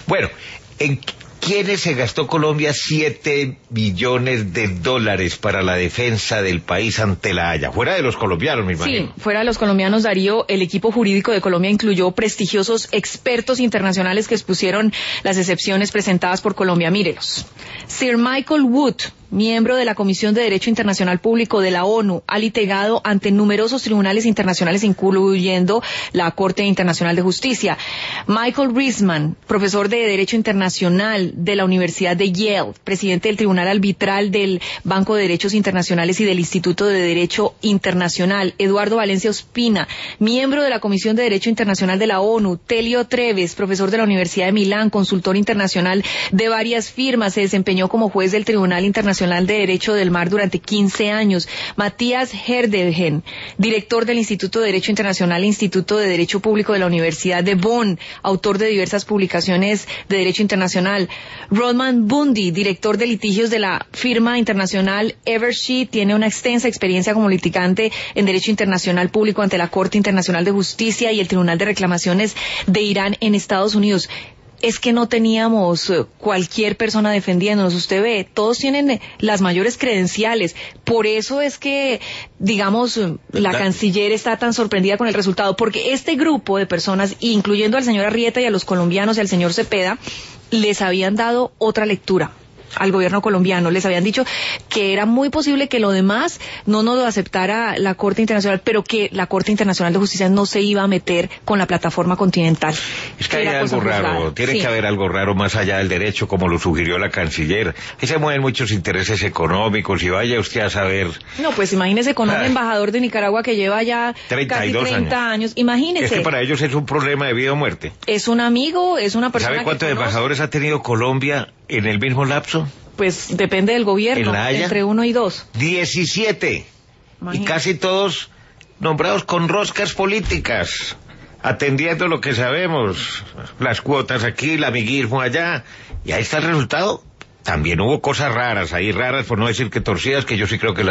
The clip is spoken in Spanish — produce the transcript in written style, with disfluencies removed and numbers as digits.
Bueno, ¿en quiénes se gastó Colombia 7 billones de dólares para la defensa del país ante la Haya? Fuera de los colombianos, me imagino. Sí, fuera de los colombianos, Darío, el equipo jurídico de Colombia incluyó prestigiosos expertos internacionales que expusieron las excepciones presentadas por Colombia. Mírelos. Sir Michael Wood, miembro de la Comisión de Derecho Internacional Público de la ONU, ha litigado ante numerosos tribunales internacionales, incluyendo la Corte Internacional de Justicia. Michael Riesman, profesor de Derecho Internacional de la Universidad de Yale, presidente del Tribunal Arbitral del Banco de Derechos Internacionales y del Instituto de Derecho Internacional. Eduardo Valencia Ospina, miembro de la Comisión de Derecho Internacional de la ONU. Telio Treves, profesor de la Universidad de Milán, consultor internacional de varias firmas, se desempeñó como juez del Tribunal Internacional de Derecho del Mar durante 15 años. Matías Herdegen, director del Instituto de Derecho Internacional e Instituto de Derecho Público de la Universidad de Bonn, autor de diversas publicaciones de Derecho Internacional. Rodman Bundy, director de litigios de la firma internacional Evershed, tiene una extensa experiencia como litigante en Derecho Internacional Público ante la Corte Internacional de Justicia y el Tribunal de Reclamaciones de Irán en Estados Unidos. Es que no teníamos cualquier persona defendiéndonos. Usted ve, todos tienen las mayores credenciales. Por eso es que, digamos, la canciller está tan sorprendida con el resultado, porque este grupo de personas, incluyendo al señor Arrieta y a los colombianos y al señor Cepeda, les habían dado otra lectura al gobierno colombiano. Les habían dicho que era muy posible que lo demás no nos lo aceptara la Corte Internacional, pero que la Corte Internacional de Justicia no se iba a meter con la plataforma continental. Es que hay algo raro, tiene que haber algo raro más allá del derecho, como lo sugirió la canciller. Ahí se mueven muchos intereses económicos y vaya usted a saber. No, pues imagínese con un embajador de Nicaragua que lleva ya 32 casi 30 años. Imagínese. Es que para ellos es un problema de vida o muerte. Es un amigo, es una persona. ¿Sabe cuántos embajadores ha tenido Colombia en el mismo lapso? Pues depende del gobierno, entre 1 y 2. 17. Imagínate. Y casi todos nombrados con roscas políticas, atendiendo lo que sabemos, las cuotas aquí, el amiguismo allá, y ahí está el resultado. También hubo cosas raras, ahí raras, por no decir que torcidas, que yo sí creo que